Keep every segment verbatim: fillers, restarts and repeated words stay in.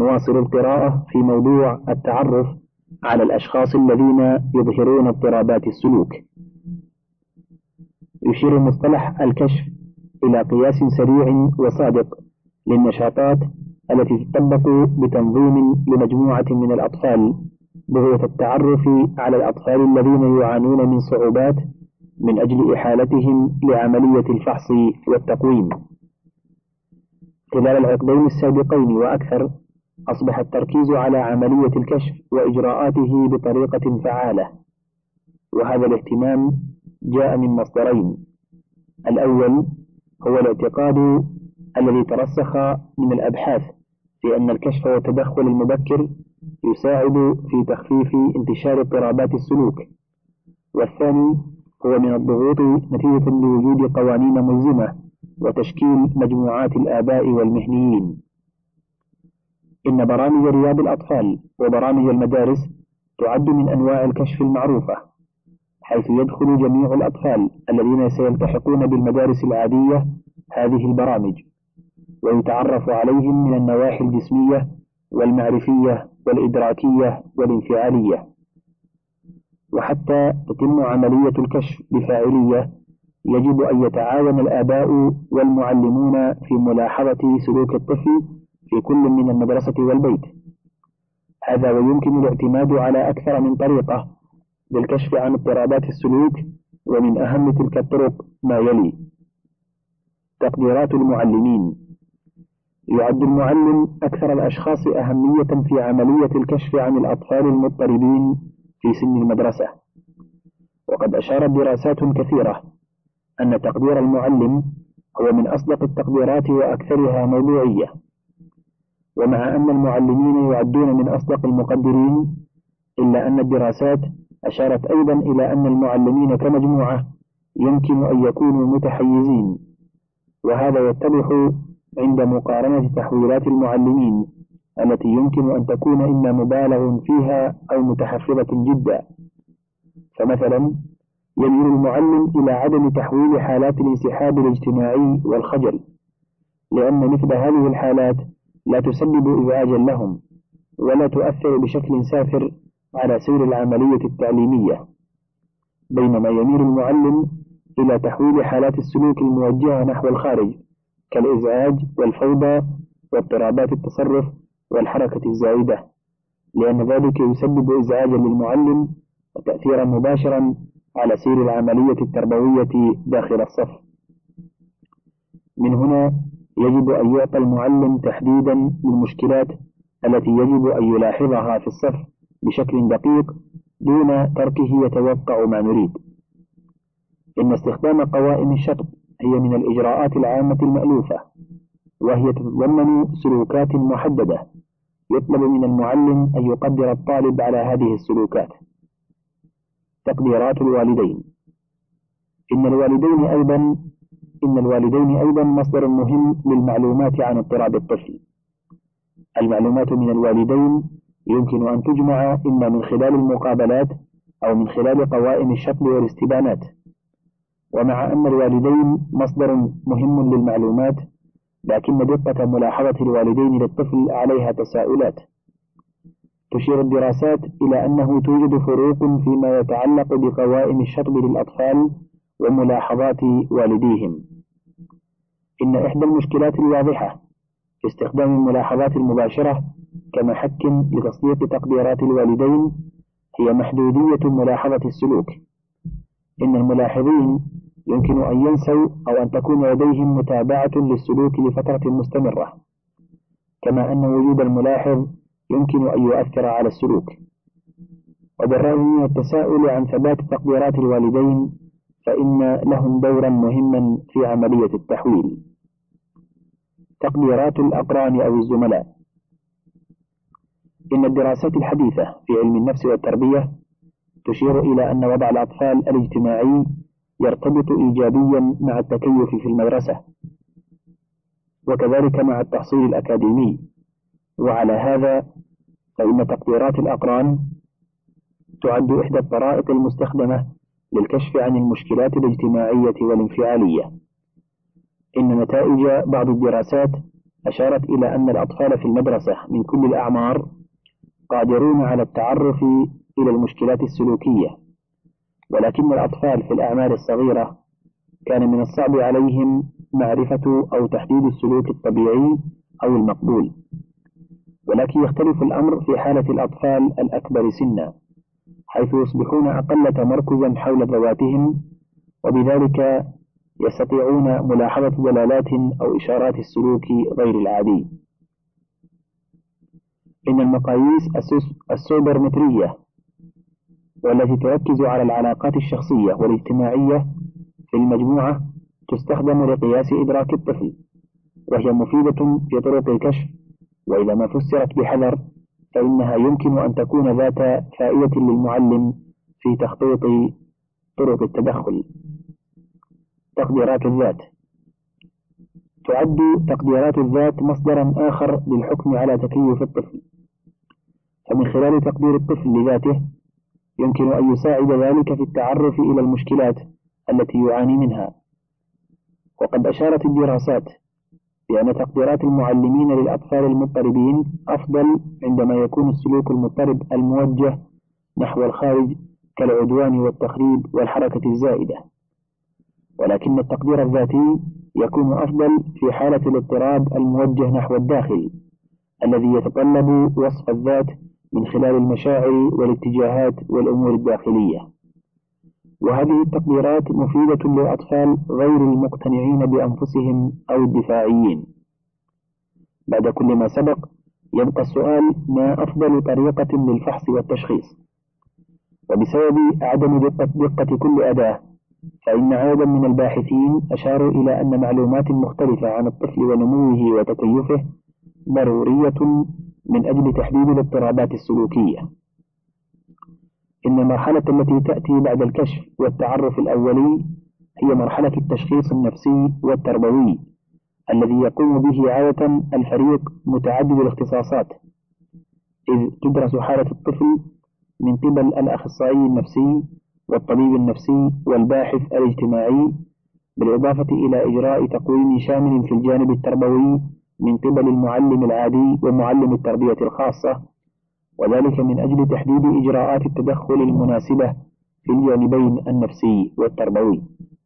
نواصل القراءة في موضوع التعرف على الأشخاص الذين يظهرون اضطرابات السلوك. يشير مصطلح الكشف إلى قياس سريع وصادق للنشاطات التي تطبق بتنظيم لمجموعة من الأطفال بغية التعرف على الأطفال الذين يعانون من صعوبات من أجل إحالتهم لعملية الفحص والتقويم. خلال العقدين السابقين وأكثر أصبح التركيز على عملية الكشف وإجراءاته بطريقة فعالة، وهذا الاهتمام جاء من مصدرين. الأول هو الاعتقاد الذي ترسخ من الأبحاث في أن الكشف والتدخل المبكر يساعد في تخفيف انتشار اضطرابات السلوك، والثاني هو من الضغوط نتيجة لوجود قوانين ملزمة وتشكيل مجموعات الآباء والمهنيين. إن برامج رياض الأطفال وبرامج المدارس تعد من أنواع الكشف المعروفة، حيث يدخل جميع الأطفال الذين سيلتحقون بالمدارس العادية هذه البرامج، ويتعرف عليهم من النواحي الجسمية والمعرفية والإدراكية والانفعالية. وحتى تتم عملية الكشف بفاعلية يجب أن يتعاون الآباء والمعلمون في ملاحظة سلوك الطفل في كل من المدرسة والبيت. هذا ويمكن الاعتماد على أكثر من طريقة للكشف عن اضطرابات السلوك، ومن أهم تلك الطرق ما يلي: تقديرات المعلمين. يعد المعلم أكثر الأشخاص أهمية في عملية الكشف عن الأطفال المضطربين في سن المدرسة، وقد أشارت دراسات كثيرة أن تقدير المعلم هو من أصدق التقديرات وأكثرها موضوعية. ومع أن المعلمين يعدون من أصدق المقدرين، إلا أن الدراسات أشارت أيضا إلى أن المعلمين كمجموعة يمكن أن يكونوا متحيزين، وهذا يتضح عند مقارنة تحويلات المعلمين التي يمكن أن تكون إما مبالغ فيها أو متحفظة جدا. فمثلا يميل المعلم إلى عدم تحويل حالات الانسحاب الاجتماعي والخجل، لأن مثل هذه الحالات لا تسبب إزعاجا لهم ولا تؤثر بشكل سافر على سير العملية التعليمية، بينما يميل المعلم إلى تحويل حالات السلوك الموجهة نحو الخارج كالإزعاج والفوضى واضطرابات التصرف والحركة الزائدة، لأن ذلك يسبب إزعاجا للمعلم وتأثيرا مباشرا على سير العملية التربوية داخل الصف. من هنا يجب أن يعطى المعلم تحديدا للمشكلات التي يجب أن يلاحظها في الصف بشكل دقيق دون تركه يتوقع ما نريد. إن استخدام قوائم الشطب هي من الإجراءات العامة المألوفة، وهي تتضمن سلوكات محددة يطلب من المعلم أن يقدر الطالب على هذه السلوكات. تقديرات الوالدين. إن الوالدين أيضا إن الوالدين أيضا مصدر مهم للمعلومات عن اضطراب الطفل. المعلومات من الوالدين يمكن أن تجمع إما من خلال المقابلات أو من خلال قوائم الشطب والاستبانات. ومع أن الوالدين مصدر مهم للمعلومات، لكن دقة ملاحظة الوالدين للطفل عليها تساؤلات. تشير الدراسات إلى أنه توجد فروق فيما يتعلق بقوائم الشطب للأطفال وملاحظات والديهم. إن إحدى المشكلات الواضحة في استخدام الملاحظات المباشرة كمحك لتصديق تقديرات الوالدين هي محدودية ملاحظة السلوك. إن الملاحظين يمكن أن ينسوا أو أن تكون لديهم متابعة للسلوك لفترة مستمرة، كما أن وجود الملاحظ يمكن أن يؤثر على السلوك. وبالرغم من التساؤل عن ثبات تقديرات الوالدين، فإن لهم دورا مهما في عملية التحويل. تقديرات الأقران أو الزملاء. إن الدراسات الحديثة في علم النفس والتربية تشير إلى أن وضع الأطفال الاجتماعي يرتبط إيجابيا مع التكيف في المدرسة، وكذلك مع التحصيل الأكاديمي. وعلى هذا فإن تقديرات الأقران تعد إحدى الطرائق المستخدمة للكشف عن المشكلات الاجتماعية والانفعالية. إن نتائج بعض الدراسات أشارت إلى أن الأطفال في المدرسة من كل الأعمار قادرون على التعرف إلى المشكلات السلوكية، ولكن الأطفال في الأعمار الصغيرة كان من الصعب عليهم معرفة أو تحديد السلوك الطبيعي أو المقبول، ولكن يختلف الأمر في حالة الأطفال الأكبر سنا، حيث يصبحون أقل تمركزا حول ذواتهم، وبذلك يستطيعون ملاحظة دلالات أو إشارات السلوك غير العادي. إن المقاييس السوبرمترية والتي تركز على العلاقات الشخصية والاجتماعية في المجموعة تستخدم لقياس إدراك الطفل، وهي مفيدة في طرق الكشف، وإذا ما فسرت بحذر فإنها يمكن أن تكون ذات فائدة للمعلم في تخطيط طرق التدخل. تقديرات الذات. تعد تقديرات الذات مصدرا آخر للحكم على تكيف الطفل، فمن خلال تقدير الطفل لذاته يمكن أن يساعد ذلك في التعرف إلى المشكلات التي يعاني منها. وقد أشارت الدراسات بأن تقديرات المعلمين للأطفال المضطربين أفضل عندما يكون السلوك المضطرب الموجه نحو الخارج كالعدوان والتخريب والحركة الزائدة، ولكن التقدير الذاتي يكون أفضل في حالة الاضطراب الموجه نحو الداخل الذي يتطلب وصف الذات من خلال المشاعر والاتجاهات والأمور الداخلية. وهذه التقديرات مفيدة للأطفال غير المقتنعين بأنفسهم أو الدفاعيين. بعد كل ما سبق يبقى السؤال: ما أفضل طريقة للفحص والتشخيص؟ وبسبب عدم دقة, دقة كل أداة، فإن عددا من الباحثين أشاروا إلى أن معلومات مختلفة عن الطفل ونموه وتكيفه ضرورية من أجل تحديد الاضطرابات السلوكية. إن المرحلة التي تأتي بعد الكشف والتعرف الأولي هي مرحلة التشخيص النفسي والتربوي الذي يقوم به عادة الفريق متعدد الاختصاصات، إذ تدرس حالة الطفل من قبل الأخصائي النفسي والطبيب النفسي والباحث الاجتماعي، بالإضافة إلى إجراء تقويم شامل في الجانب التربوي من قبل المعلم العادي ومعلم التربية الخاصة، وذلك من أجل تحديد إجراءات التدخل المناسبة في الجانبين النفسي والتربوي.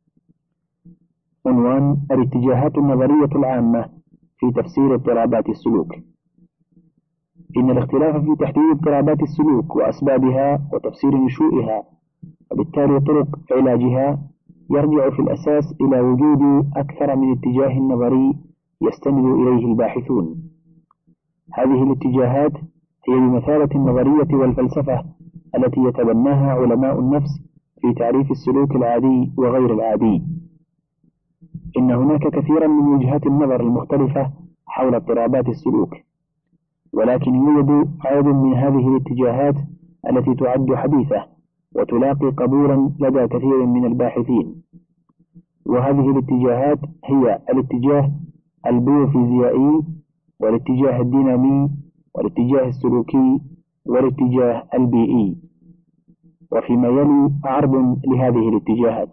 عنوان: الاتجاهات النظرية العامة في تفسير اضطرابات السلوك. إن الاختلاف في تحديد اضطرابات السلوك وأسبابها وتفسير نشوئها وبالتالي طرق علاجها يرجع في الأساس إلى وجود أكثر من اتجاه نظري يستند إليه الباحثون. هذه الاتجاهات هي بمثابة النظرية والفلسفة التي يتبناها علماء النفس في تعريف السلوك العادي وغير العادي. إن هناك كثيرا من وجهات النظر المختلفة حول اضطرابات السلوك، ولكن يوجد عدد من هذه الاتجاهات التي تعد حديثة وتلاقي قبولا لدى كثير من الباحثين. وهذه الاتجاهات هي الاتجاه البيوفيزيائي والاتجاه الدينامي والاتجاه السلوكي والاتجاه البيئي. وفيما يلي عرض لهذه الاتجاهات.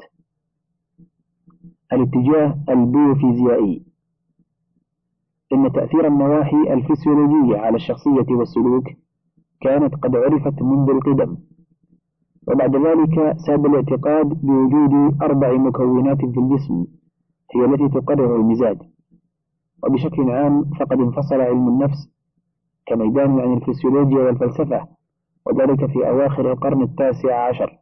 الاتجاه البيوفيزيائي: إن تأثير النواحي الفسيولوجية على الشخصية والسلوك كانت قد عرفت منذ القدم، وبعد ذلك ساد الاعتقاد بوجود أربع مكونات في الجسم هي التي تقرر المزاج. وبشكل عام فقد انفصل علم النفس كميدان عن الفسيولوجيا والفلسفة، وذلك في أواخر القرن التاسع عشر،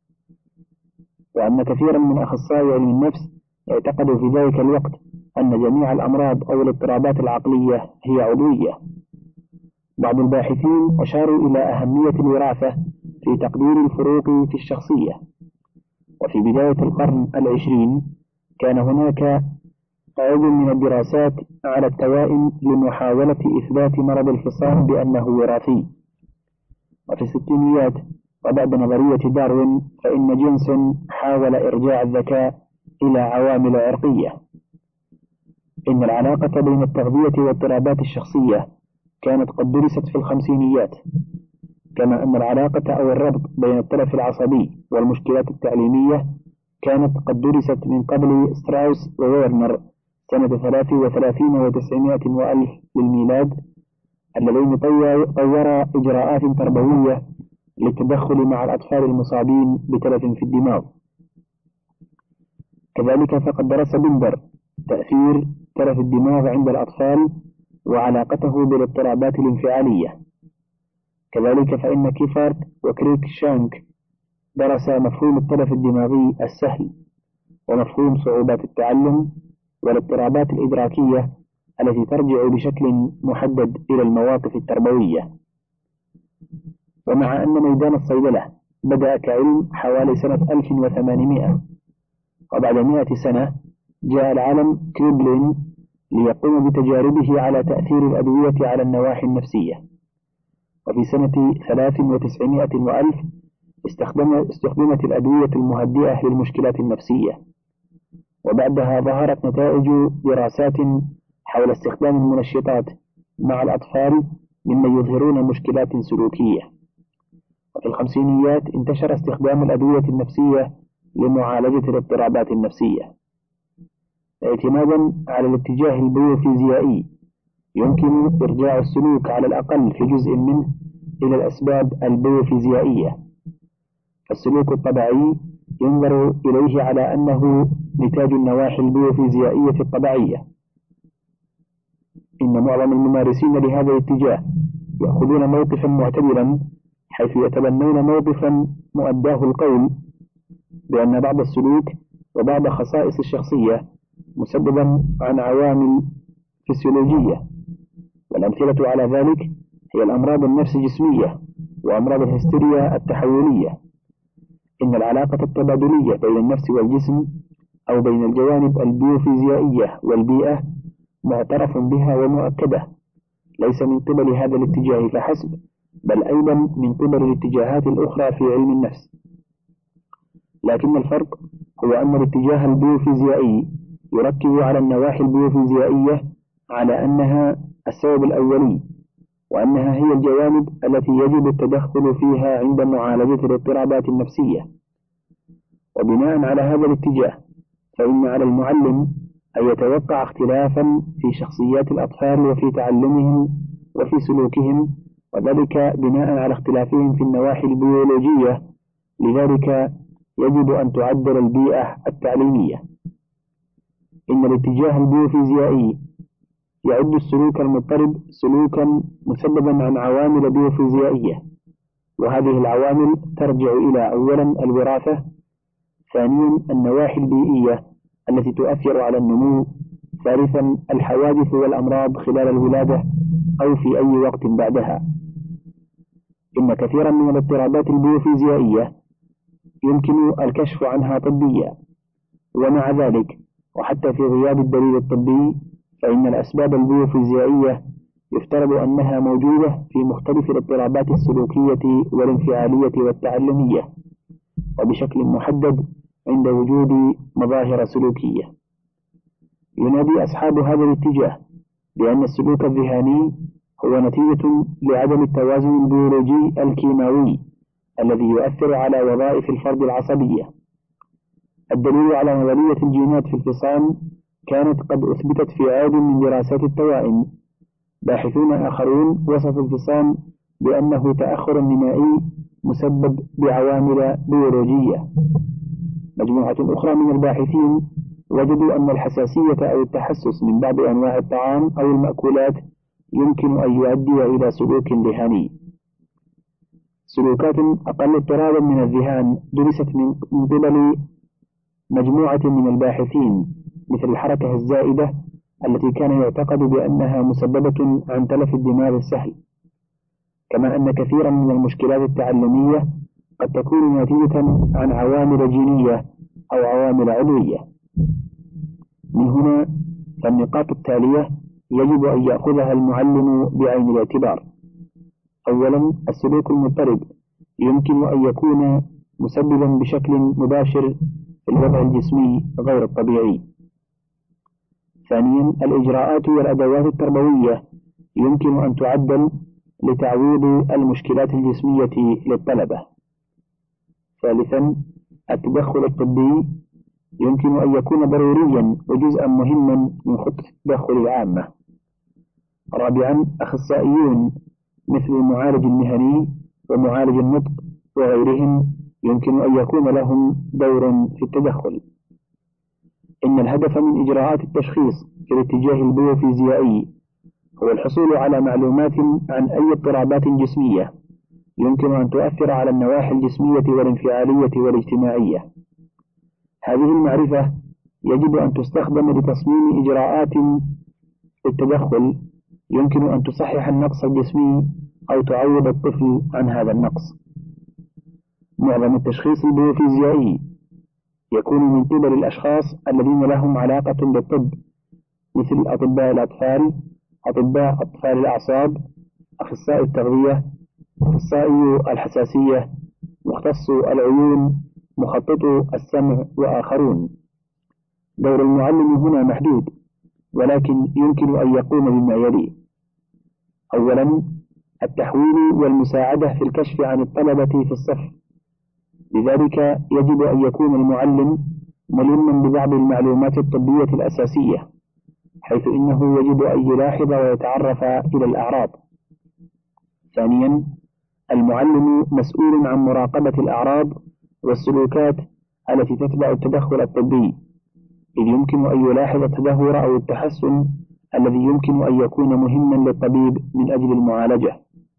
وأن كثيرا من أخصائي علم النفس اعتقدوا في ذلك الوقت أن جميع الأمراض أو الاضطرابات العقلية هي عضوية. بعض الباحثين أشاروا إلى أهمية الوراثة في تقدير الفروق في الشخصية. وفي بداية القرن العشرين كان هناك عدد من الدراسات على التوائم لمحاولة إثبات مرض الفصام بأنه وراثي. وفي الستينيات وبعد نظرية داروين فإن جينسون حاول إرجاع الذكاء إلى عوامل عرقية. إن العلاقة بين التغذية واضطرابات الشخصية كانت قد درست في الخمسينيات، كما أن العلاقة أو الربط بين التلف العصبي والمشكلات التعليمية كانت قد درست من قبل ستراوس وويرنر سنة ثلاث وثلاثين وتسعمائة وألف للميلاد، اللذين طورا إجراءات تربوية للتدخل مع الأطفال المصابين بتلف في الدماغ. كذلك فقد درس بندر تأثير تلف الدماغ عند الأطفال وعلاقته بالاضطرابات الانفعالية. كذلك فإن كيفارت وكريك شانك درس مفهوم التلف الدماغي السهل ومفهوم صعوبات التعلم والاضطرابات الإدراكية التي ترجع بشكل محدد إلى المواقف التربوية. ومع أن ميدان الصيدلة بدأ كعلم حوالي سنة ألف وثمانمائة، وبعد مئة سنة جاء العالم كريبلين ليقوم بتجاربه على تأثير الأدوية على النواحي النفسية. وفي سنة ثلاث وتسعمائة وألف استخدمت الأدوية المهدئة للمشكلات النفسية، وبعدها ظهرت نتائج دراسات حول استخدام المنشطات مع الأطفال ممن يظهرون مشكلات سلوكية. وفي الخمسينيات انتشر استخدام الأدوية النفسية لمعالجة الاضطرابات النفسية. اعتمادا على الاتجاه البيوفيزيائي يمكن إرجاع السلوك على الأقل في جزء منه إلى الأسباب البيوفيزيائية. فالسلوك الطبيعي ينظر إليه على أنه نتاج النواحي البيوفيزيائية الطبيعية. إن معظم الممارسين لهذا الاتجاه يأخذون موقفا معتدلا، حيث يتبنون موقفا مؤداه القول بأن بعض السلوك وبعض خصائص الشخصية مسببا عن عوامل فسيولوجية. والأمثلة على ذلك هي الأمراض النفس جسمية وأمراض الهستيريا التحولية. إن العلاقة التبادلية بين النفس والجسم أو بين الجوانب البيوفيزيائية والبيئة معترف بها ومؤكدة، ليس من قبل هذا الاتجاه فحسب، بل أيضا من قبل الاتجاهات الأخرى في علم النفس. لكن الفرق هو أن الاتجاه البيوفيزيائي يركز على النواحي البيوفيزيائية على أنها السبب الأولي، وأنها هي الجوانب التي يجب التدخل فيها عند معالجة الاضطرابات النفسية. وبناء على هذا الاتجاه فإن على المعلم أن يتوقع اختلافا في شخصيات الأطفال وفي تعلمهم وفي سلوكهم، وذلك بناء على اختلافهم في النواحي البيولوجية. لذلك يجب أن تعدل البيئة التعليمية. إن الاتجاه البيوفيزيائي يعد السلوك المضطرب سلوكا مسببا عن عوامل بيوفيزيائية، وهذه العوامل ترجع إلى أولا الوراثة، ثانيا النواحي البيئية التي تؤثر على النمو، ثالثا الحوادث والأمراض خلال الولادة أو في أي وقت بعدها. إن كثيرا من الاضطرابات البيوفيزيائية يمكن الكشف عنها طبيا، ومع ذلك وحتى في غياب الدليل الطبي فإن الأسباب البيوفيزيائية يفترض أنها موجودة في مختلف الاضطرابات السلوكية والانفعالية والتعلمية، وبشكل محدد عند وجود مظاهر سلوكية. ينادي أصحاب هذا الاتجاه بأن السلوك الذهاني هو نتيجة لعدم التوازن البيولوجي الكيماوي الذي يؤثر على وظائف الفرد العصبية. الدليل على نظرية الجينات في الفصام كانت قد أثبتت في عدد من دراسات التوائم. باحثون آخرون وصفوا الفصام بأنه تأخر نمائي مسبب بعوامل بيولوجية. مجموعة أخرى من الباحثين وجدوا أن الحساسية أو التحسس من بعض أنواع الطعام أو المأكولات يمكن أن يؤدي إلى سلوك ذهاني. سلوكات أقل اضطرابا من الذهان درست من قبل مجموعة من الباحثين، مثل الحركة الزائدة التي كان يعتقد بأنها مسببة عن تلف الدماغ السهل، كما أن كثيرا من المشكلات التعلمية قد تكون نتيجة عن عوامل جينية أو عوامل عضوية. من هنا فالنقاط التالية يجب أن يأخذها المعلم بعين الاعتبار. أولا، السلوك المضطرب يمكن أن يكون مسببا بشكل مباشر في الوضع الجسمي غير الطبيعي. ثانيا، الإجراءات والأدوات التربوية يمكن أن تعدل لتعويض المشكلات الجسمية للطلبة. ثالثا، التدخل الطبي يمكن أن يكون ضروريا وجزءا مهما من خطة التدخل العامة. رابعا، أخصائيون مثل المعالج المهني ومعالج النطق وغيرهم يمكن أن يكون لهم دور في التدخل. إن الهدف من إجراءات التشخيص في الاتجاه البيوفيزيائي هو الحصول على معلومات عن أي اضطرابات جسمية يمكن أن تؤثر على النواحي الجسمية والانفعالية والاجتماعية. هذه المعرفة يجب أن تستخدم لتصميم إجراءات التدخل يمكن أن تصحح النقص الجسمي أو تعوض الطفل عن هذا النقص. معظم التشخيص البيوفيزيائي يكون من قبل الأشخاص الذين لهم علاقة بالطب، مثل أطباء الأطفال، أطباء أطفال الأعصاب، أخصائي التغذية، أخصائي الحساسية، مختص العيون، مخطط السمع وآخرون. دور المعلم هنا محدود، ولكن يمكن أن يقوم بما يلي: أولا، التحويل والمساعدة في الكشف عن الطلبة في الصف، لذلك يجب أن يكون المعلم ملما ببعض المعلومات الطبية الأساسية، حيث إنه يجب أن يلاحظ ويتعرف إلى الأعراض. ثانيا، المعلم مسؤول عن مراقبة الأعراض والسلوكات التي تتبع التدخل الطبي، إذ يمكن أن يلاحظ التدهور أو التحسن الذي يمكن أن يكون مهما للطبيب من أجل المعالجة.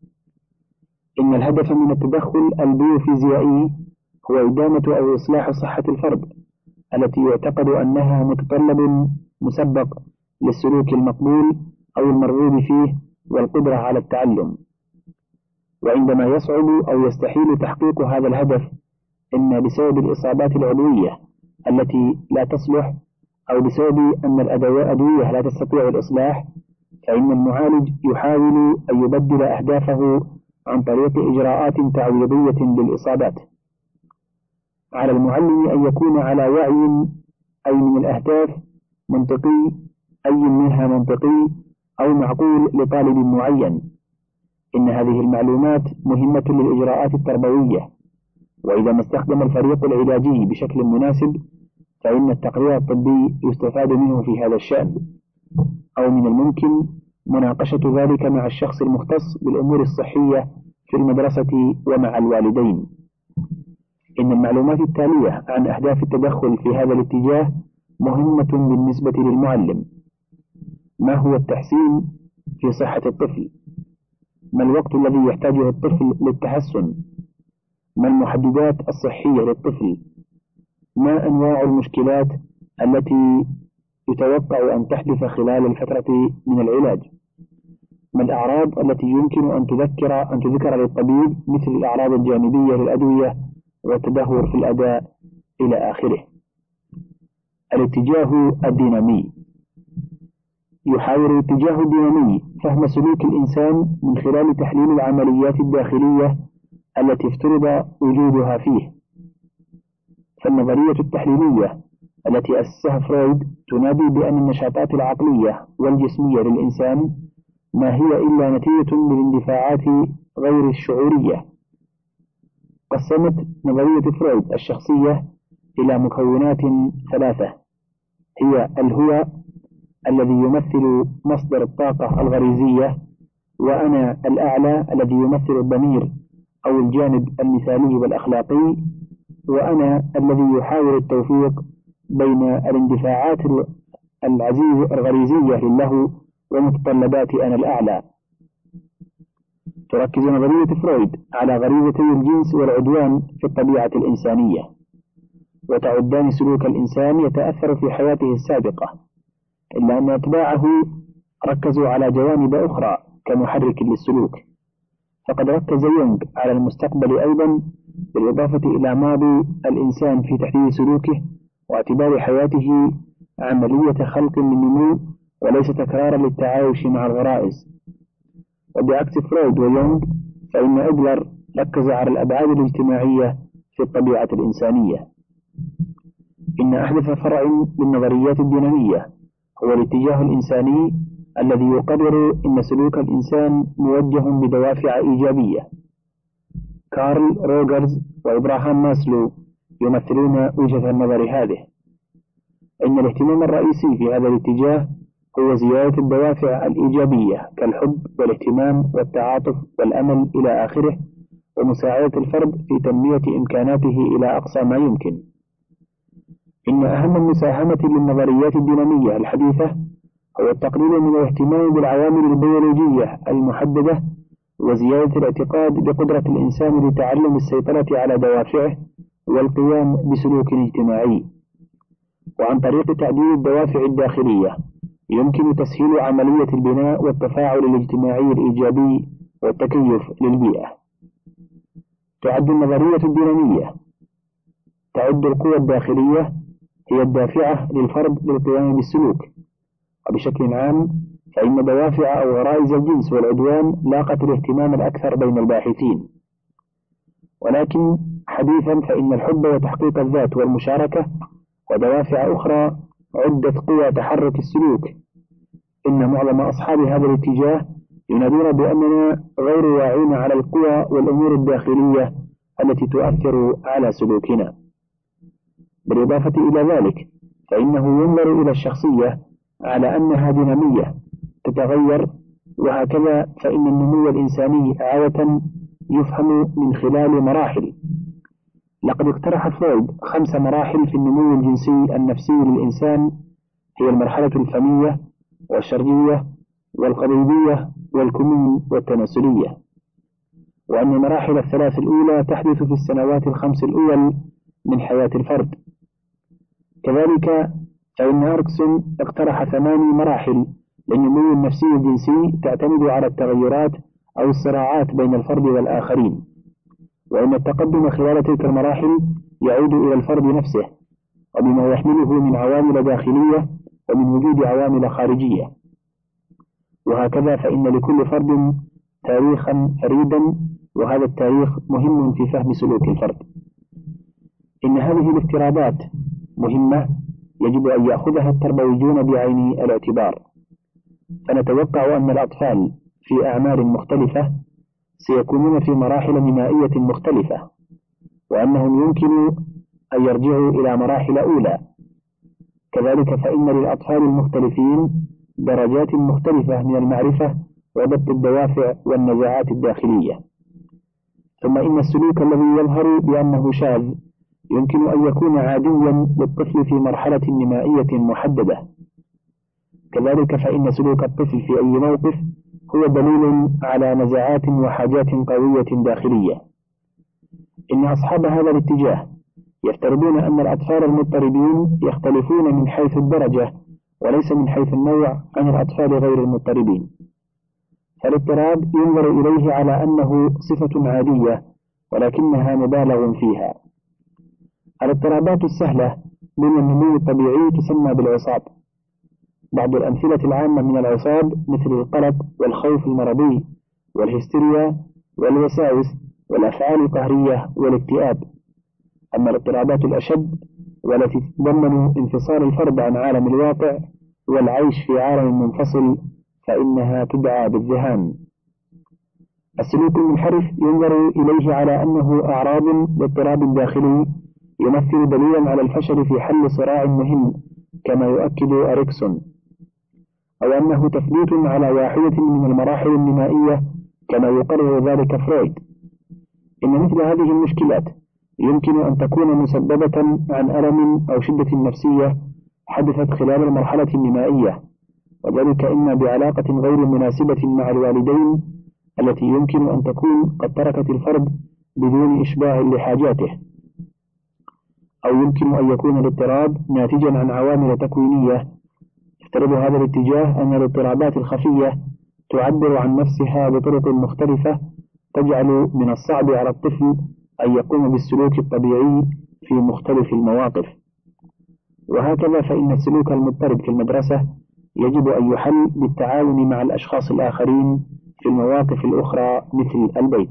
إن الهدف من التدخل البيوفيزيائي هو إدامة أو إصلاح صحة الفرد التي يعتقد أنها متطلب مسبق للسلوك المقبول أو المرغوب فيه والقدرة على التعلم. وعندما يصعب أو يستحيل تحقيق هذا الهدف، إما بسبب الإصابات العضوية التي لا تصلح أو بسبب أن الأدوية لا تستطيع الإصلاح، فإن المعالج يحاول أن يبدل أهدافه عن طريق إجراءات تعويضية للإصابات. على المعلم أن يكون على وعي أي من الأهداف منطقي أي منها منطقي أو معقول لطالب معين. إن هذه المعلومات مهمة للإجراءات التربوية، وإذا ما استخدم الفريق العلاجي بشكل مناسب فإن التقرير الطبي يستفاد منه في هذا الشأن، أو من الممكن مناقشة ذلك مع الشخص المختص بالأمور الصحية في المدرسة ومع الوالدين. إن المعلومات التالية عن أهداف التدخل في هذا الاتجاه مهمة بالنسبة للمعلم: ما هو التحسين في صحة الطفل؟ ما الوقت الذي يحتاجه الطفل للتحسن؟ ما المحددات الصحية للطفل؟ ما أنواع المشكلات التي يتوقع أن تحدث خلال الفترة من العلاج؟ ما الأعراض التي يمكن أن تذكر أن تذكر للطبيب مثل الأعراض الجانبية للأدوية والتدهور في الأداء إلى آخره. الاتجاه الدينامي: يحاول الاتجاه الدينامي فهم سلوك الإنسان من خلال تحليل العمليات الداخلية التي افترض وجودها فيه. فالنظرية التحليلية التي أسسها فرويد تنادي بأن النشاطات العقلية والجسمية للإنسان ما هي إلا نتيجة للاندفاعات غير الشعورية. قسمت نظرية فرويد الشخصية إلى مكونات ثلاثة، هي الهو الذي يمثل مصدر الطاقة الغريزية، وأنا الأعلى الذي يمثل الضمير أو الجانب المثالي والأخلاقي، وأنا الذي يحاول التوفيق بين الاندفاعات العزيز الغريزية لله ومتطلبات أنا الأعلى. تركز نظرية فرويد على غريزتي الجنس والعدوان في الطبيعة الإنسانية، وتعدان سلوك الإنسان يتأثر في حياته السابقة، إلا أن أتباعه ركزوا على جوانب أخرى كمحرك للسلوك. فقد ركز يونغ على المستقبل أيضا، بالإضافة إلى ماضي الإنسان في تحديد سلوكه واعتبار حياته عملية خلق للنمو وليس تكرارا للتعايش مع الغرائز. وبعكس فرويد ويونغ، فإن أدلر ركز على الأبعاد الاجتماعية في الطبيعة الإنسانية. إن أحدث فرع للنظريات الدينامية هو الاتجاه الإنساني الذي يقرر أن سلوك الإنسان موجه بدوافع إيجابية. كارل روجرز وإبراهام ماسلو يمثلون وجهة النظر هذه. إن الاهتمام الرئيسي في هذا الاتجاه هو زيادة الدوافع الإيجابية كالحب والاهتمام والتعاطف والأمل إلى آخره، ومساعدة الفرد في تنمية إمكاناته إلى أقصى ما يمكن. إن أهم المساهمة للنظريات الدينامية الحديثة هو التقليل من الاهتمام بالعوامل البيولوجية المحددة، وزيادة الاعتقاد بقدرة الإنسان لتعلم السيطرة على دوافعه والقيام بسلوك اجتماعي. وعن طريق تعديل الدوافع الداخلية يمكن تسهيل عملية البناء والتفاعل الاجتماعي الإيجابي والتكيف للبيئة. تعد النظرية الدينامية تعد القوى الداخلية هي الدافعة للفرد للقيام بالسلوك، وبشكل عام فإن دوافع أو غرائز الجنس والعدوان لاقت الاهتمام الأكثر بين الباحثين. ولكن حديثا فإن الحب وتحقيق الذات والمشاركة ودوافع أخرى عدت قوى تحرك السلوك. إن معظم أصحاب هذا الاتجاه ينادون بأننا غير واعين على القوى والأمور الداخلية التي تؤثر على سلوكنا. بالإضافة إلى ذلك فإنه ينظر إلى الشخصية على أنها دينامية تتغير، وهكذا فإن النمو الإنساني عادة يفهم من خلال مراحل. لقد اقترح فرويد خمس مراحل في النمو الجنسي النفسي للإنسان، هي المرحلة الفمية والشرجية والقضيبية والكمين والتناسلية، وأن المراحل الثلاث الأولى تحدث في السنوات الخمس الأول من حياة الفرد. كذلك فإن أركسون اقترح ثماني مراحل للنمو النفسي الجنسي تعتمد على التغيرات أو الصراعات بين الفرد والآخرين، وأن التقدم خلال تلك المراحل يعود إلى الفرد نفسه وبما يحمله من عوامل داخلية ومن وجود عوامل خارجية. وهكذا فإن لكل فرد تاريخا فريدا، وهذا التاريخ مهم في فهم سلوك الفرد. إن هذه الافتراضات مهمة يجب أن يأخذها التربويون بعين الاعتبار، فنتوقع أن الأطفال في أعمار مختلفة سيكونون في مراحل نمائية مختلفة، وأنهم يمكن أن يرجعوا إلى مراحل أولى. كذلك فإن للأطفال المختلفين درجات مختلفة من المعرفة وضبط الدوافع والنزاعات الداخلية. ثم إن السلوك الذي يظهر بأنه شاذ يمكن أن يكون عاديا للطفل في مرحلة نمائية محددة. كذلك فإن سلوك الطفل في أي موقف هو دليل على نزاعات وحاجات قوية داخلية. إن أصحاب هذا الاتجاه يفترضون أن الأطفال المضطربين يختلفون من حيث الدرجة وليس من حيث النوع عن الأطفال غير المضطربين، فالاضطراب ينظر إليه على أنه صفة عادية ولكنها مبالغ فيها. الاضطرابات السهلة من النمو الطبيعي تسمى بالعصاب. بعض الأمثلة العامة من العصاب مثل القلق والخوف المرضي والهستيريا والوساوس والأفعال القهرية والاكتئاب. أما الاضطرابات الأشد والتي تتضمن انفصال الفرد عن عالم الواقع والعيش في عالم منفصل فإنها تدعى بالذهان. السلوك المنحرف ينظر إليه على أنه أعراض لاضطراب داخلي يمثل دليلا على الفشل في حل صراع مهم كما يؤكد أريكسون، أو أنه تثبيت على واحدة من المراحل النمائية كما يقرر ذلك فرويد. إن مثل هذه المشكلات يمكن أن تكون مسببة عن ألم أو شدة نفسية حدثت خلال المرحلة النمائية، وذلك إما بعلاقة غير مناسبة مع الوالدين التي يمكن أن تكون قد تركت الفرد بدون إشباع لحاجاته، أو يمكن أن يكون الاضطراب ناتجا عن عوامل تكوينية. يفترض هذا الاتجاه أن الاضطرابات الخفية تعبر عن نفسها بطرق مختلفة تجعل من الصعب على الطفل أن يقوم بالسلوك الطبيعي في مختلف المواقف. وهكذا فإن السلوك المضطرب في المدرسة يجب أن يحل بالتعاون مع الأشخاص الآخرين في المواقف الأخرى مثل البيت.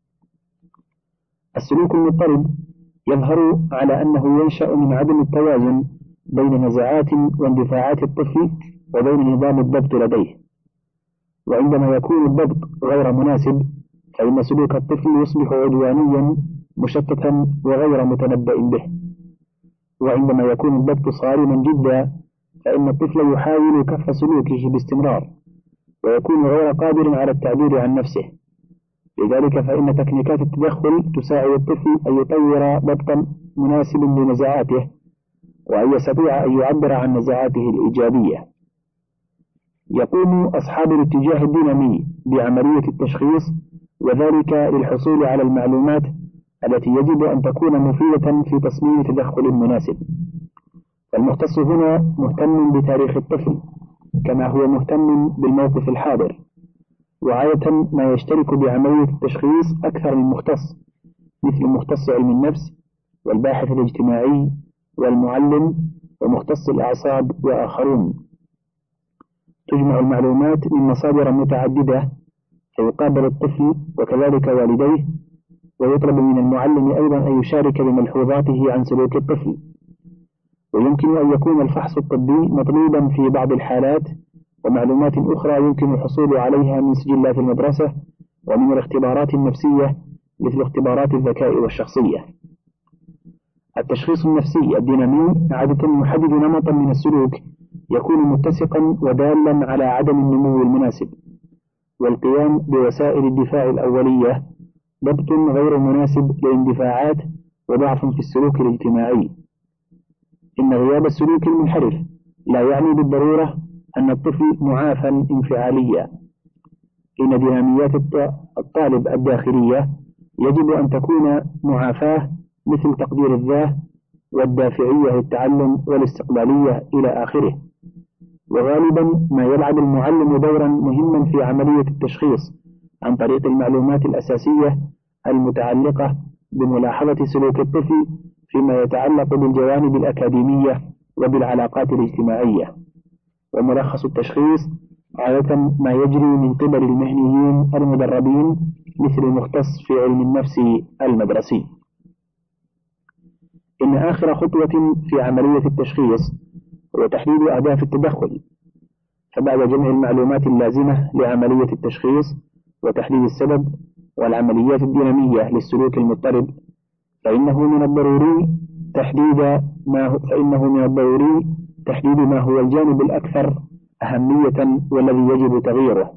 السلوك المضطرب يظهر على أنه ينشأ من عدم التوازن بين نزعات واندفاعات الطفل وبين نظام الضبط لديه، وعندما يكون الضبط غير مناسب فإن سلوك الطفل يصبح عدوانيا مشتتا وغير متنبأ به. وعندما يكون الضبط صارما جدا فإن الطفل يحاول كف سلوكه باستمرار ويكون غير قادر على التعبير عن نفسه. لذلك فإن تكنيكات التدخل تساعد الطفل أن يطور ضبطا مناسب لنزعاته وأن يستطيع أن يعبر عن نزعاته الإيجابية. يقوم أصحاب الاتجاه الدينامي بعملية التشخيص، وذلك للحصول على المعلومات التي يجب أن تكون مفيدة في تصميم تدخل مناسب. المختص هنا مهتم بتاريخ الطفل كما هو مهتم بالموقف الحاضر، وعادة ما يشترك بعملية التشخيص أكثر من مختص، مثل مختص علم النفس والباحث الاجتماعي والمعلم ومختص الأعصاب وآخرون. تجمع المعلومات من مصادر متعددة فيقابل الطفل وكذلك والديه، ويطلب من المعلم أيضا أن يشارك بملحوظاته عن سلوك الطفل. ويمكن أن يكون الفحص الطبي مطلوبا في بعض الحالات، ومعلومات أخرى يمكن الحصول عليها من سجلات المدرسة ومن الاختبارات النفسية مثل اختبارات الذكاء والشخصية. التشخيص النفسي الدينامي عادة يحدد نمطا من السلوك يكون متسقا ودالا على عدم النمو المناسب، والقيام بوسائل الدفاع الأولية، ضبط غير مناسب للاندفاعات، وضعف في السلوك الاجتماعي. إن غياب السلوك المنحرف لا يعني بالضرورة أن الطفل معافى انفعاليا. إن ديناميات الطالب الداخلية يجب أن تكون معافاة، مثل تقدير الذات والدافعية للتعلم والاستقلالية إلى آخره. وغالبا ما يلعب المعلم دورا مهما في عملية التشخيص عن طريق المعلومات الأساسية المتعلقة بملاحظة سلوك الطفل فيما يتعلق بالجوانب الأكاديمية وبالعلاقات الاجتماعية. وملخص التشخيص عادة ما يجري من قبل المهنيين المدربين مثل المختص في علم النفس المدرسي. إن آخر خطوة في عملية التشخيص هو تحديد أهداف التدخل. فبعد جمع المعلومات اللازمة لعملية التشخيص وتحديد السبب والعمليات الدينامية للسلوك المضطرب، فإنه من الضروري تحديد ما هو فإنه من الضروري تحديد ما هو الجانب الأكثر أهمية والذي يجب تغييره.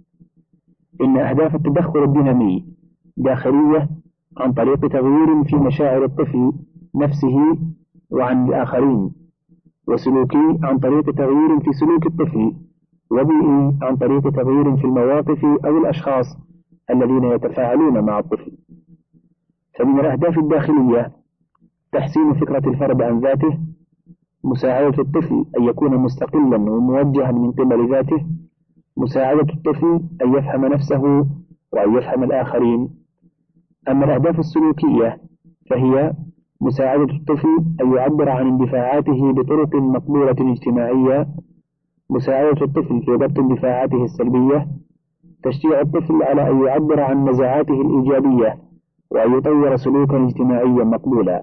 إن أهداف التدخل الدينامي داخلية عن طريق تغيير في مشاعر الطفل نفسه وعن الآخرين، وسلوكي عن طريق تغيير في سلوك الطفل، وبيئي عن طريق تغيير في المواقف أو الأشخاص الذين يتفاعلون مع الطفل. فمن الأهداف الداخلية تحسين فكرة الفرد عن ذاته، مساعدة الطفل أن يكون مستقلا وموجها من قبل ذاته، مساعدة الطفل أن يفهم نفسه وأن يفهم الآخرين. أما الأهداف السلوكية فهي مساعدة الطفل أن يعبر عن اندفاعاته بطرق مقبولة اجتماعية، مساعدة الطفل في ضبط اندفاعاته السلبية، تشجيع الطفل على أن يعبر عن نزعاته الإيجابية وأن يطور سلوكا اجتماعيا مقبولا.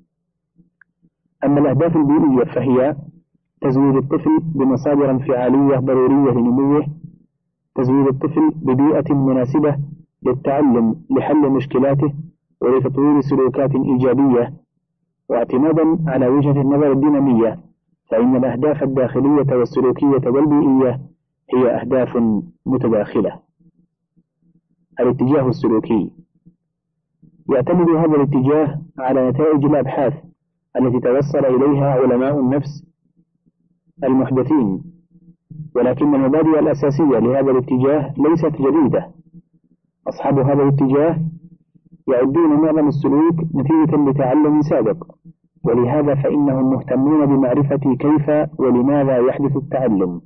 أما الأهداف البيئية فهي تزويد الطفل بمصادر انفعالية ضرورية لنموه، تزويد الطفل ببيئة مناسبة للتعلم لحل مشكلاته ولتطوير سلوكات إيجابية. واعتمادا على وجهة النظر الدينامية فإن الأهداف الداخلية والسلوكية والبيئية هي أهداف متداخلة. الاتجاه السلوكي يعتمد هذا الاتجاه على نتائج الأبحاث التي توصل إليها علماء النفس المحدثين، ولكن المبادئ الأساسية لهذا الاتجاه ليست جديدة. أصحاب هذا الاتجاه يعدون معظم السلوك نتيجة لتعلم سابق، ولهذا فإنهم مهتمون بمعرفة كيف ولماذا يحدث التعلم.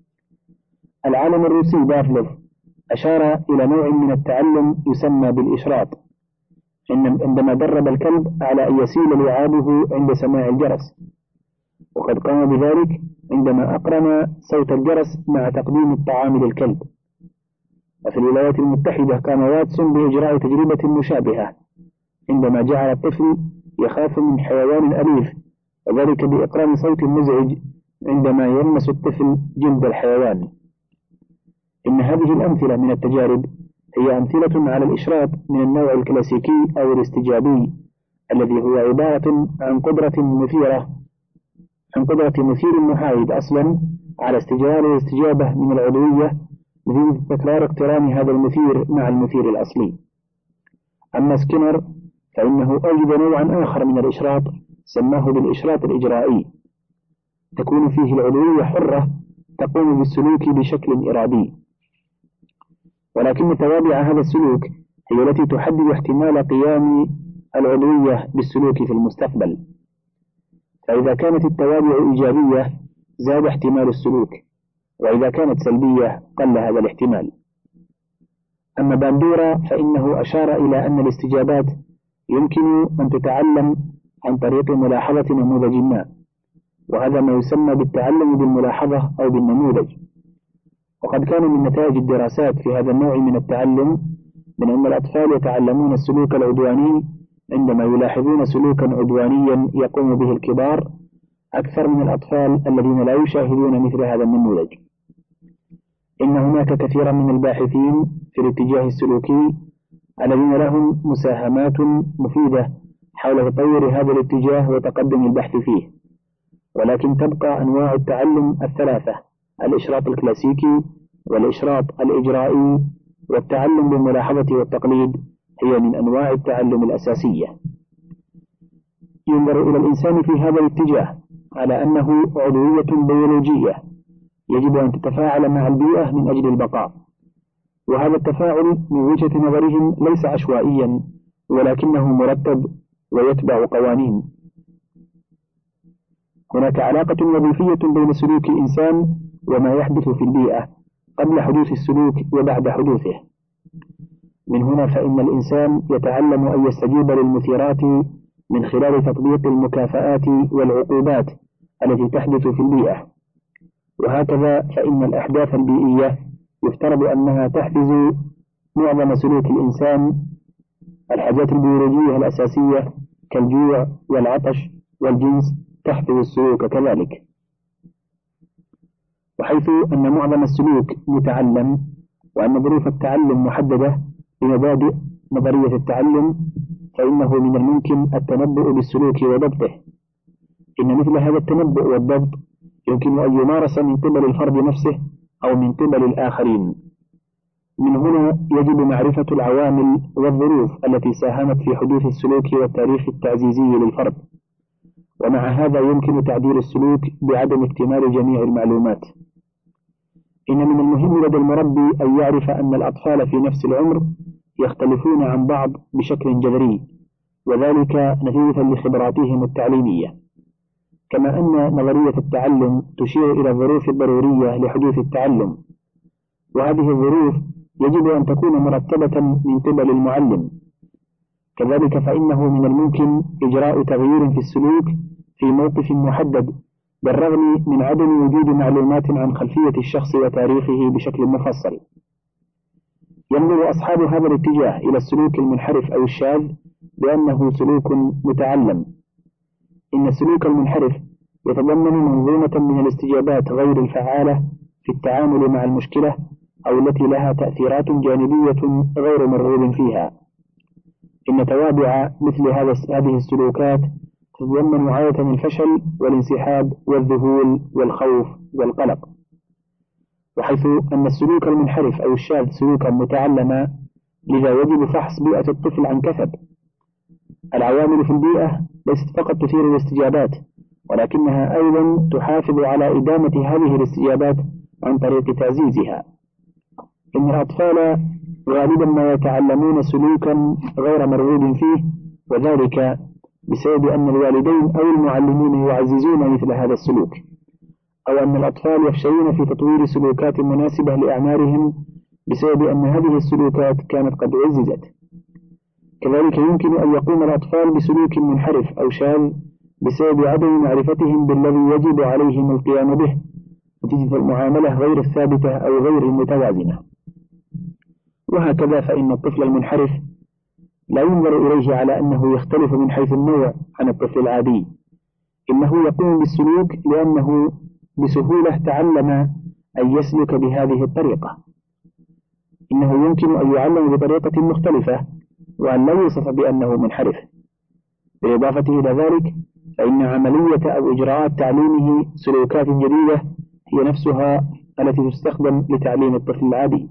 العالم الروسي بافلوف أشار إلى نوع من التعلم يسمى بالإشراط، عندما درب الكلب على أن يسيل لعابه عند سماع الجرس، وقد قام بذلك عندما أقرن صوت الجرس مع تقديم الطعام للكلب. وفي الولايات المتحدة قام واتسون بإجراء تجربة مشابهة عندما جعل الطفل يخاف من حيوان أليف، وذلك بإقران صوت مزعج عندما يلمس الطفل جلد الحيوان. إن هذه الأمثلة من التجارب هي أمثلة على الإشراط من النوع الكلاسيكي أو الاستجابي الذي هو عبارة عن قدرة مثيرة عن قدرة مثير محايد أصلا على استجابة واستجابة من العضوية نتيجة تكرار اقتران هذا المثير مع المثير الأصلي. أما سكينر فإنه أوجد نوعا آخر من الإشراط سماه بالإشراط الإجرائي، تكون فيه العضوية حرة تقوم بالسلوك بشكل إرادي، ولكن توابع هذا السلوك هي التي تحدد احتمال قيام العضوية بالسلوك في المستقبل. فإذا كانت التوابع إيجابية زاد احتمال السلوك، وإذا كانت سلبية قل هذا الاحتمال. أما باندورا فإنه أشار إلى أن الاستجابات يمكن أن تتعلم عن طريق ملاحظة نموذج ما، وهذا ما يسمى بالتعلم بالملاحظة أو بالنموذج. وقد كان من نتائج الدراسات في هذا النوع من التعلم من أن الأطفال يتعلمون السلوك العدواني عندما يلاحظون سلوكا عدوانيا يقوم به الكبار أكثر من الأطفال الذين لا يشاهدون مثل هذا النموذج. إن هناك كثيرا من الباحثين في الاتجاه السلوكي الذين لهم مساهمات مفيدة حول تطور هذا الاتجاه وتقدم البحث فيه، ولكن تبقى أنواع التعلم الثلاثة: الإشراط الكلاسيكي والإشراط الإجرائي والتعلم بالملاحظة والتقليد هي من أنواع التعلم الأساسية. ينظر إلى الإنسان في هذا الاتجاه على أنه عضوية بيولوجية يجب أن تتفاعل مع البيئة من أجل البقاء، وهذا التفاعل من وجهة نظرهم ليس عشوائيا ولكنه مرتب ويتبع قوانين. هناك علاقة وظيفية بين سلوك الإنسان وما يحدث في البيئة قبل حدوث السلوك وبعد حدوثه. من هنا فإن الإنسان يتعلم أن يستجيب للمثيرات من خلال تطبيق المكافآت والعقوبات التي تحدث في البيئة، وهكذا فإن الأحداث البيئية يفترض أنها تحفز معظم سلوك الإنسان. الحاجات البيولوجية الأساسية كالجوع والعطش والجنس تحفز السلوك كذلك. وحيث أن معظم السلوك متعلم وأن ظروف التعلم محددة بمبادئ نظرية التعلم، فإنه من الممكن التنبؤ بالسلوك وضبطه. إن مثل هذا التنبؤ والضبط يمكن أن يمارس من قبل الفرد نفسه أو من قبل الآخرين. من هنا يجب معرفة العوامل والظروف التي ساهمت في حدوث السلوك والتاريخ التعزيزي للفرد، ومع هذا يمكن تعديل السلوك بعدم اكتمال جميع المعلومات. إن من المهم لدى المربي أن يعرف أن الأطفال في نفس العمر يختلفون عن بعض بشكل جذري، وذلك نتيجة لخبراتهم التعليمية، كما أن نظرية التعلم تشير إلى الظروف الضرورية لحدوث التعلم، وهذه الظروف يجب أن تكون مرتبة من قبل المعلم. كذلك فإنه من الممكن إجراء تغيير في السلوك في موقف محدد بالرغم من عدم وجود معلومات عن خلفية الشخص وتاريخه بشكل مفصل. ينظر أصحاب هذا الاتجاه إلى السلوك المنحرف أو الشاذ بأنه سلوك متعلم. إن السلوك المنحرف يتضمن منظومة من الاستجابات غير الفعالة في التعامل مع المشكلة أو التي لها تأثيرات جانبية غير مرغوب فيها. إن توابع مثل هذه السلوكات تتضمن عادة الفشل والانسحاب والذهول والخوف والقلق. وحيث أن السلوك المنحرف أو الشاذ سلوكا متعلما، لذا يجب فحص بيئة الطفل عن كثب. العوامل في البيئة ليست فقط تثير الاستجابات، ولكنها أيضا تحافظ على إدامة هذه الاستجابات عن طريق تعزيزها. إن الأطفال غالبا ما يتعلمون سلوكا غير مرغوب فيه، وذلك بسبب أن الوالدين أو المعلمين يعززون مثل هذا السلوك، أو أن الأطفال يفشلون في تطوير سلوكات مناسبة لأعمارهم بسبب أن هذه السلوكات كانت قد عززت. كذلك يمكن أن يقوم الأطفال بسلوك منحرف أو شاذ بسبب عدم معرفتهم بالذي يجب عليهم القيام به نتيجة المعاملة غير الثابتة أو غير المتوازنة. وهكذا فإن الطفل المنحرف لا ينظر إليه على أنه يختلف من حيث النوع عن الطفل العادي، إنه يقوم بالسلوك لأنه بسهولة تعلم أن يسلك بهذه الطريقة. إنه يمكن أن يعلم بطريقة مختلفة وأن لا يوصف بأنه منحرف. بالإضافة إلى ذلك فإن عملية أو إجراءات تعليمه سلوكات جديدة هي نفسها التي تستخدم لتعليم الطفل العادي.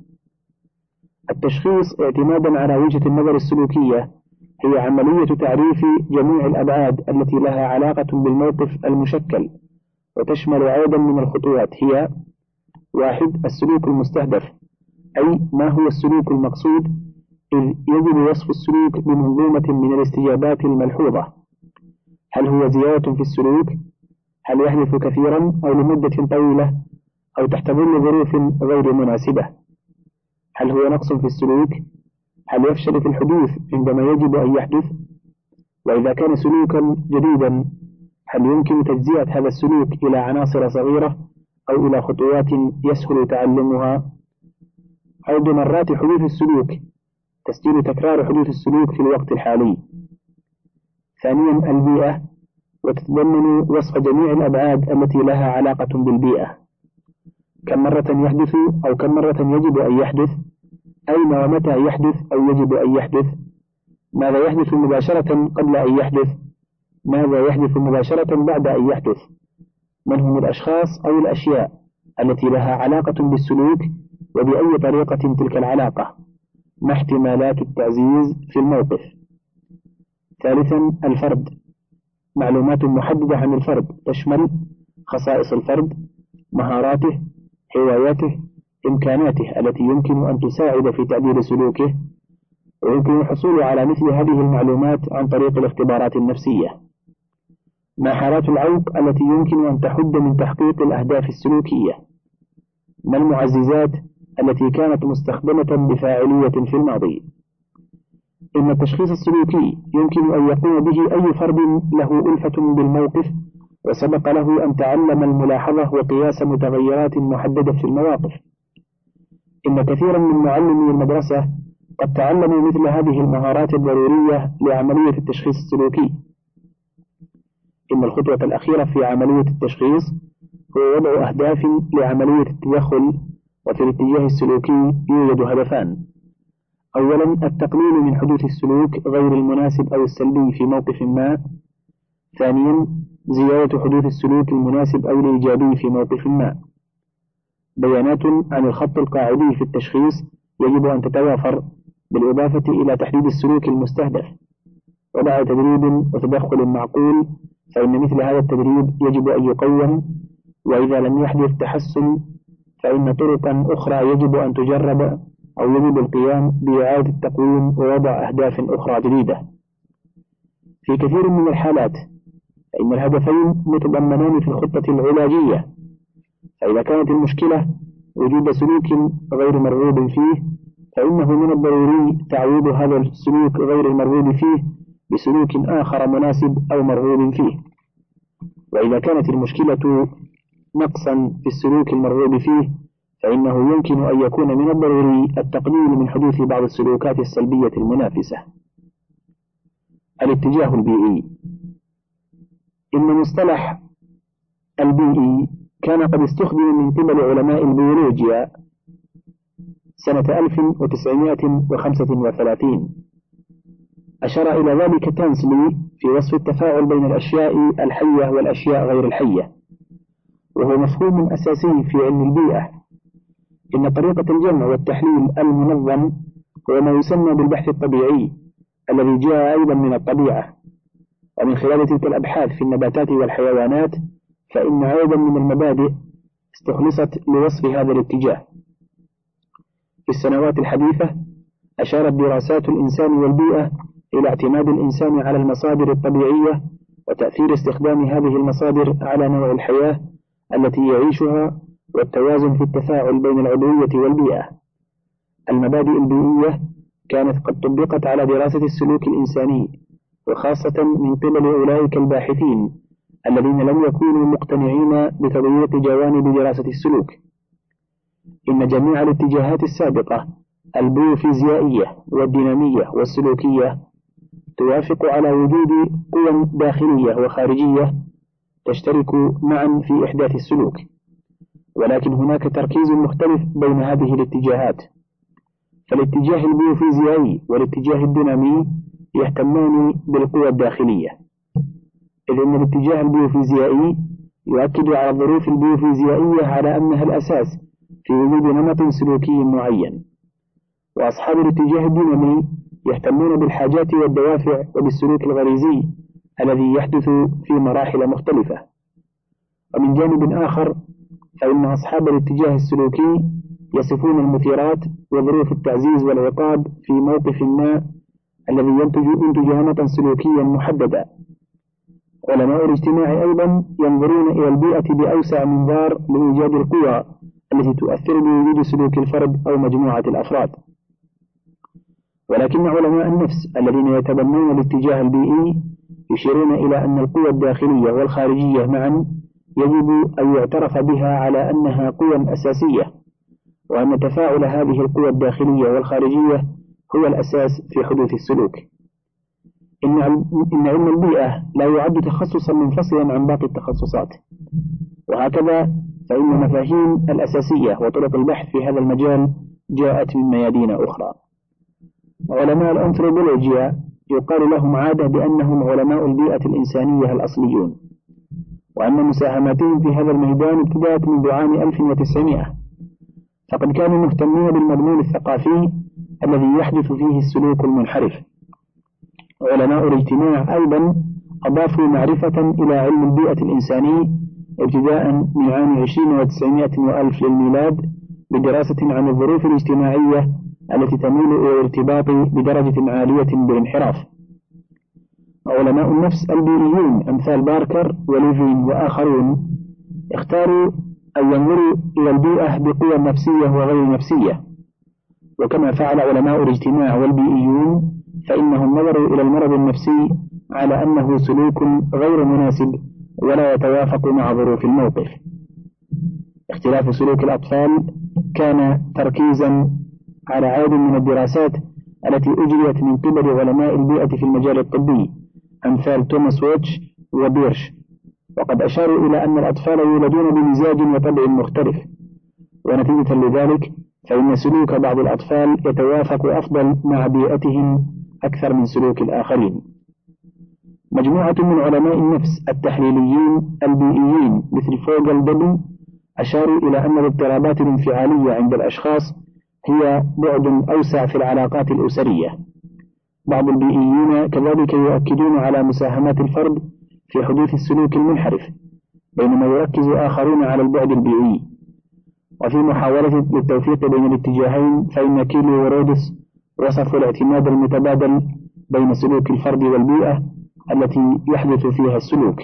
التشخيص اعتمادا على وجهة النظر السلوكية هي عملية تعريف جميع الأبعاد التي لها علاقة بالموقف المشكل، وتشمل عددا من الخطوات هي: واحد السلوك المستهدف، أي ما هو السلوك المقصود، إذ يجب وصف السلوك بمنظومة من الاستجابات الملحوظة. هل هو زيادة في السلوك؟ هل يحدث كثيرا أو لمدة طويلة أو تحت ظل ظروف غير مناسبة؟ هل هو نقص في السلوك؟ هل يفشل في الحدوث عندما يجب أن يحدث؟ وإذا كان سلوكا جديدا هل يمكن تجزئة هذا السلوك إلى عناصر صغيرة أو إلى خطوات يسهل تعلمها؟ عدد مرات حدوث السلوك، تسجيل تكرار حدوث السلوك في الوقت الحالي. ثانيا البيئة، وتتضمن وصف جميع الأبعاد التي لها علاقة بالبيئة. كم مرة يحدث أو كم مرة يجب أن يحدث؟ أين ومتى يحدث أو يجب أن يحدث؟ ماذا يحدث مباشرة قبل أن يحدث؟ ماذا يحدث مباشرة بعد أن يحدث؟ من هم الأشخاص أو الأشياء التي لها علاقة بالسلوك وبأي طريقة تلك العلاقة؟ ما احتمالات التعزيز في الموقف؟ ثالثا الفرد، معلومات محددة عن الفرد تشمل خصائص الفرد، مهاراته، هواياته، إمكاناته التي يمكن أن تساعد في تعديل سلوكه، ويمكن الحصول على مثل هذه المعلومات عن طريق الاختبارات النفسية. ما حالات العوق التي يمكن أن تحد من تحقيق الأهداف السلوكية؟ ما المعززات التي كانت مستخدمة بفاعلية في الماضي؟ إن التشخيص السلوكي يمكن أن يقوم به أي فرد له ألفة بالموقف وسبق له أن تعلم الملاحظة وقياس متغيرات محددة في المواقف. إن كثيرا من معلمي المدرسة قد تعلموا مثل هذه المهارات الضرورية لعملية التشخيص السلوكي. إن الخطوة الأخيرة في عملية التشخيص هو وضع أهداف لعملية التدخل، وفي الاتجاه السلوكي يوجد هدفان: أولا التقليل من حدوث السلوك غير المناسب أو السلبي في موقف ما. ثانيا زيادة حدوث السلوك المناسب أو الإيجابي في موقف ما. بيانات عن الخط القاعدي في التشخيص يجب أن تتوافر، بالإضافة إلى تحديد السلوك المستهدف. ومع تدريب وتدخل معقول فإن مثل هذا التدريب يجب أن يقوم، وإذا لم يحدث تحسن فإن طرقا أخرى يجب أن تجرب، أو يجب القيام بإعادة التقويم ووضع أهداف أخرى جديدة. في كثير من الحالات فإن الهدفين متضمنان في الخطة العلاجية، فإذا كانت المشكلة وجود سلوك غير مرغوب فيه فإنه من الضروري تعويض هذا السلوك غير المرغوب فيه بسلوك آخر مناسب أو مرغوب فيه. وإذا كانت المشكلة نقصا في السلوك المرغوب فيه فإنه يمكن أن يكون من الضروري التقليل من حدوث بعض السلوكات السلبية المنافسة. الاتجاه البيئي. إن مصطلح البيئي كان قد استخدم من قبل علماء البيولوجيا سنة ألف وتسعمائة وخمسة وثلاثين. أشار إلى ذلك تانسلي في وصف التفاعل بين الأشياء الحية والأشياء غير الحية، وهو مفهوم أساسي في علم البيئة. إن طريقة الجمع والتحليل المنظم هو ما يسمى بالبحث الطبيعي الذي جاء أيضا من الطبيعة، ومن خلال تلك الأبحاث في النباتات والحيوانات فإن عددا من المبادئ استخلصت لوصف هذا الاتجاه. في السنوات الحديثة أشارت دراسات الإنسان والبيئة إلى اعتماد الإنسان على المصادر الطبيعية وتأثير استخدام هذه المصادر على نوع الحياة التي يعيشها والتوازن في التفاعل بين العضوية والبيئة. المبادئ البيئية كانت قد طبقت على دراسة السلوك الإنساني، وخاصة من قبل أولئك الباحثين الذين لم يكونوا مقتنعين بتضييق جوانب دراسة السلوك. إن جميع الاتجاهات السابقة البيوفيزيائية والدينامية والسلوكية توافق على وجود قوى داخلية وخارجية تشترك معا في إحداث السلوك، ولكن هناك تركيز مختلف بين هذه الاتجاهات. فالاتجاه البيوفيزيائي والاتجاه الدينامي يهتمان بالقوى الداخلية، إذ أن الاتجاه البيوفيزيائي يؤكد على الظروف البيوفيزيائية على أنها الأساس في وجود نمط سلوكي معين. وأصحاب الاتجاه الدينامي يهتمون بالحاجات والدوافع وبالسلوك الغريزي الذي يحدث في مراحل مختلفة. ومن جانب آخر فإن أصحاب الاتجاه السلوكي يصفون المثيرات وظروف التعزيز والعقاب في موقف ما الذي ينتج ينتج نمطا سلوكيا محددا. علماء الاجتماع أيضا ينظرون إلى البيئة بأوسع منظار لإيجاد القوى التي تؤثر بوجود سلوك الفرد أو مجموعة الأفراد. ولكن علماء النفس الذين يتبنون الاتجاه البيئي يشيرون إلى أن القوى الداخلية والخارجية معا يجب أن يعترف بها على أنها قوى أساسية، وأن تفاعل هذه القوى الداخلية والخارجية هو الأساس في حدوث السلوك. إن إن علم البيئة لا يعد تخصصا منفصلا عن باقي التخصصات، وهكذا فإن المفاهيم الأساسية وطرق البحث في هذا المجال جاءت من ميادين أخرى. علماء الأنثروبولوجيا يقال لهم عادة بأنهم علماء البيئة الإنسانية الأصليون، وأن مساهماتهم في هذا الميدان ابتدأت منذ عام ألف وتسعمائة، فقد كانوا مهتمين بالمضمون الثقافي الذي يحدث فيه السلوك المنحرف. علماء الاجتماع أيضا أضافوا معرفة إلى علم البيئة الإنساني ابتداء من عام عشرين وتسعمائة وألف للميلاد بدراسة عن الظروف الاجتماعية التي تميل إلى الارتباط بدرجة عالية بالانحراف. علماء النفس البيئيون أمثال باركر وليفين وآخرون اختاروا أن ينظروا إلى البيئة بقوى نفسية وغير نفسية، وكما فعل علماء الاجتماع والبيئيون فإنهم نظروا إلى المرض النفسي على أنه سلوك غير مناسب ولا يتوافق مع ظروف الموقف. اختلاف سلوك الأطفال كان تركيزا على عدد من الدراسات التي أجريت من قبل علماء البيئة في المجال الطبي أمثال توماس ويتش وبيرش، وقد أشاروا إلى أن الأطفال يولدون بمزاج وطبع مختلف، ونتيجة لذلك فإن سلوك بعض الأطفال يتوافق أفضل مع بيئتهم أكثر من سلوك الآخرين. مجموعة من علماء النفس التحليليين البيئيين مثل فوغل دبل أشاروا إلى أن الاضطرابات الانفعالية عند الأشخاص هي بعد أوسع في العلاقات الأسرية. بعض البيئيين كذلك يؤكدون على مساهمات الفرد في حدوث السلوك المنحرف، بينما يركز آخرون على البعد البيئي. وفي محاولة للتوفيق بين الاتجاهين فإن كيلو ورودس وصفوا الاعتماد المتبادل بين سلوك الفرد والبيئة التي يحدث فيها السلوك.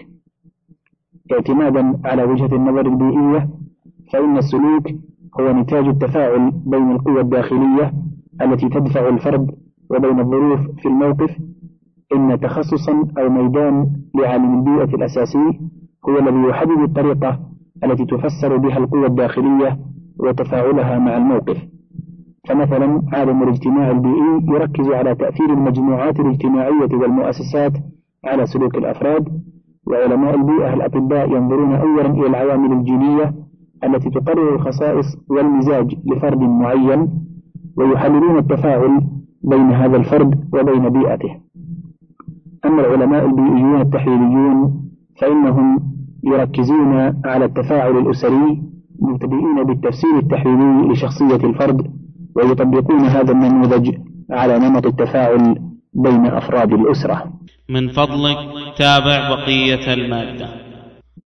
اعتمادا على وجهة النظر البيئية فإن السلوك هو نتاج التفاعل بين القوى الداخلية التي تدفع الفرد وبين الظروف في الموقف. إن تخصصا أو ميدان لعالم البيئة الأساسي هو الذي يحدد الطريقة التي تفسر بها القوى الداخلية وتفاعلها مع الموقف. فمثلا عالم الاجتماع البيئي يركز على تأثير المجموعات الاجتماعية والمؤسسات على سلوك الأفراد، وعلماء البيئة الأطباء ينظرون أولا إلى العوامل الجينية التي تقرر الخصائص والمزاج لفرد معين، ويحللون التفاعل بين هذا الفرد وبين بيئته. أما العلماء البيئيون التحليليون فإنهم يركزون على التفاعل الأسري مبتدئين بالتفسير التحليلي لشخصية الفرد، ويطبقون هذا النموذج على نمط التفاعل بين أفراد الأسرة. من فضلك تابع بقية المادة.